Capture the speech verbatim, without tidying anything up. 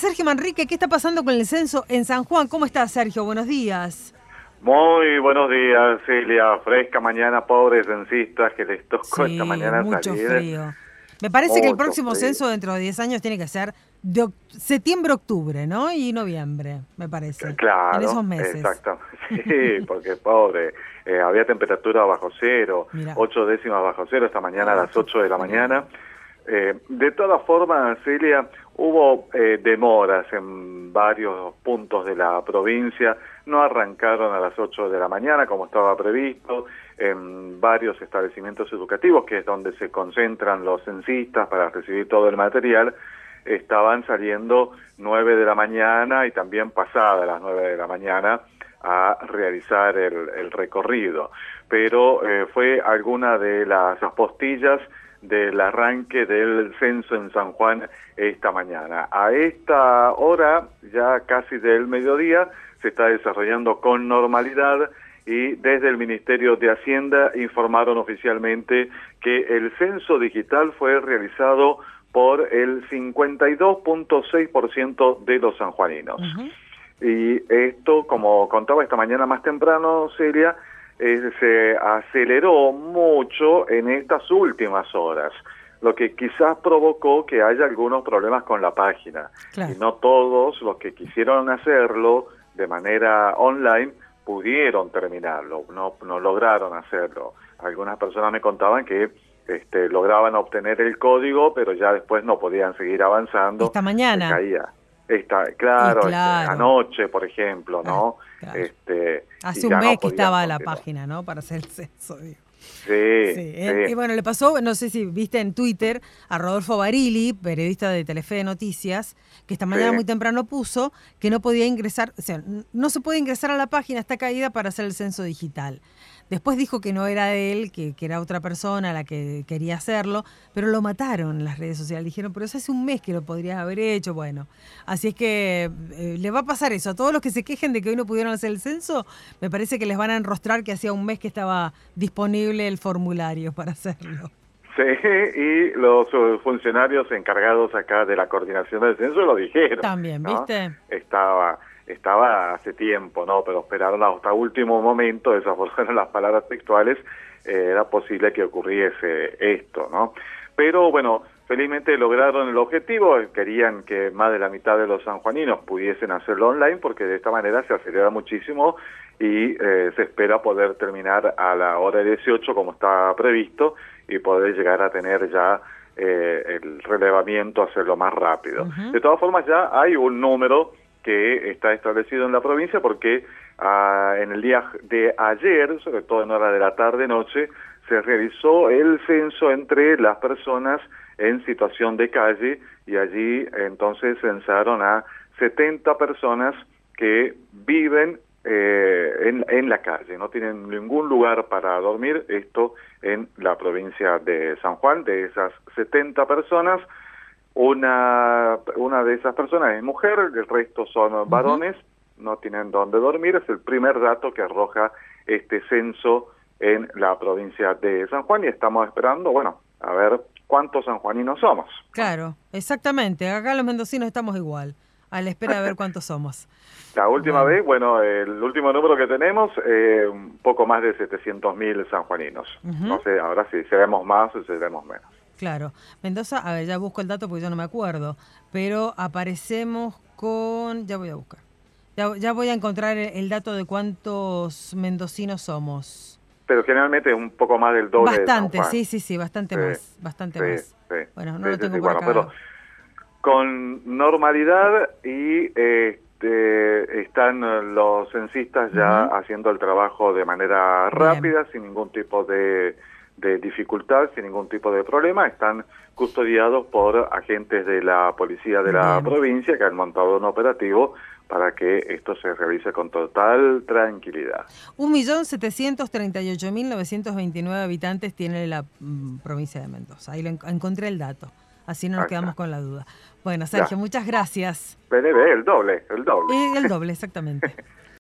Sergio Manrique. ¿Qué está pasando con el censo en San Juan? ¿Cómo estás, Sergio? Buenos días. Muy buenos días, Celia. Fresca mañana, pobres censistas que les tocó Sí, esta mañana mucho salir. frío. Me parece Mucho que el próximo frío. censo dentro de diez años tiene que ser de septiembre-octubre, ¿no? Y noviembre, me parece. Claro, En esos meses. exacto. Sí, porque pobre, eh, había temperatura bajo cero, Mirá. ocho décimas bajo cero esta mañana a Oh, las ocho de la frío. mañana. Eh, de todas formas, Celia, hubo eh, demoras en varios puntos de la provincia, no arrancaron a las ocho de la mañana como estaba previsto, en varios establecimientos educativos, que es donde se concentran los censistas para recibir todo el material, estaban saliendo nueve de la mañana y también pasadas las nueve de la mañana a realizar el, el recorrido, pero eh, fue alguna de las apostillas del arranque del censo en San Juan esta mañana. A esta hora, ya casi del mediodía, se está desarrollando con normalidad y desde el Ministerio de Hacienda informaron oficialmente que el censo digital fue realizado por el cincuenta y dos punto seis por ciento de los sanjuaninos. Uh-huh. Y esto, como contaba esta mañana más temprano, Celia, Eh, se aceleró mucho en estas últimas horas, lo que quizás provocó que haya algunos problemas con la página. Claro. Y no todos los que quisieron hacerlo de manera online pudieron terminarlo, no, no lograron hacerlo. Algunas personas me contaban que este, lograban obtener el código, pero ya después no podían seguir avanzando. Esta mañana. Se caía. Esta, claro, claro. Este, anoche, por ejemplo, ¿no? Claro. Este, Hace un mes no que estaba continuar. la página, ¿no? Para hacer el censo, digo. Sí, sí. sí. Eh, y bueno, le pasó, no sé si viste en Twitter, a Rodolfo Barili, periodista de Telefe de Noticias, que esta mañana sí. muy temprano puso que no podía ingresar, o sea, no se puede ingresar a la página, está caída para hacer el censo digital. Después dijo que no era él, que, que era otra persona la que quería hacerlo, pero lo mataron en las redes sociales. Dijeron, pero eso hace un mes que lo podrías haber hecho. Bueno, así es que eh, le va a pasar eso. A todos los que se quejen de que hoy no pudieron hacer el censo, me parece que les van a enrostrar que hacía un mes que estaba disponible el formulario para hacerlo. Sí, y los funcionarios encargados acá de la coordinación del censo lo dijeron. También, ¿no? ¿viste? Estaba... Estaba hace tiempo, ¿no? Pero esperaron hasta último momento, esas fueron las palabras textuales, eh, era posible que ocurriese esto, ¿no? Pero bueno, felizmente lograron el objetivo, querían que más de la mitad de los sanjuaninos pudiesen hacerlo online, porque de esta manera se acelera muchísimo y eh, se espera poder terminar a la hora dieciocho como está previsto y poder llegar a tener ya eh, el relevamiento, hacerlo más rápido. Uh-huh. De todas formas, ya hay un número que está establecido en la provincia porque uh, en el día de ayer, sobre todo en hora de la tarde-noche, se realizó el censo entre las personas en situación de calle y allí entonces censaron a setenta personas que viven eh, en, en la calle, no tienen ningún lugar para dormir, esto en la provincia de San Juan. De esas setenta personas, Una, una de esas personas es mujer, el resto son varones, uh-huh. no tienen dónde dormir, es el primer dato que arroja este censo en la provincia de San Juan y estamos esperando, bueno, a ver cuántos sanjuaninos somos. Claro, exactamente, acá los mendocinos estamos igual, a la espera de ver cuántos somos. La última bueno. vez, bueno, el último número que tenemos, eh, un poco más de setecientos mil sanjuaninos, uh-huh. no sé, ahora si seremos más o seremos menos. Claro. Mendoza, a ver, ya busco el dato porque yo no me acuerdo, pero aparecemos con... Ya voy a buscar. Ya, ya voy a encontrar el, el dato de cuántos mendocinos somos. Pero generalmente es un poco más del doble. Bastante, de San Juan. sí, sí, sí, bastante sí, más, bastante sí, más. Sí, bueno, no sí, lo tengo sí, por bueno, acá. Pero con normalidad y este, están los censistas ya uh-huh. haciendo el trabajo de manera rápida, Bien. sin ningún tipo de... de dificultad, sin ningún tipo de problema, están custodiados por agentes de la policía de la Bien. provincia que han montado un operativo para que esto se realice con total tranquilidad. Un millón setecientos treinta y ocho mil novecientos veintinueve habitantes tiene la mm, provincia de Mendoza. Ahí lo en- encontré el dato, así no nos Acá. quedamos con la duda. Bueno, Sergio, ya. muchas gracias. P N B, el doble, el doble. Eh, el doble, exactamente.